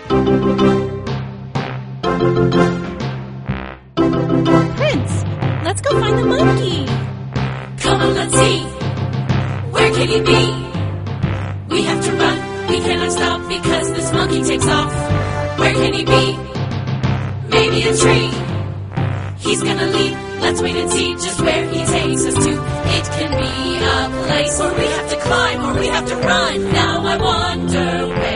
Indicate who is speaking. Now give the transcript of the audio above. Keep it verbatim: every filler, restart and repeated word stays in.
Speaker 1: Prince, let's go find the monkey.
Speaker 2: Come on, let's see. Where can he be? We have to run. We cannot stop because this monkey takes off. Where can he be? Maybe a tree. He's gonna leap. Let's wait and see just where he takes us to. It can be a place where we have to climb or we have to run. Now I wonder where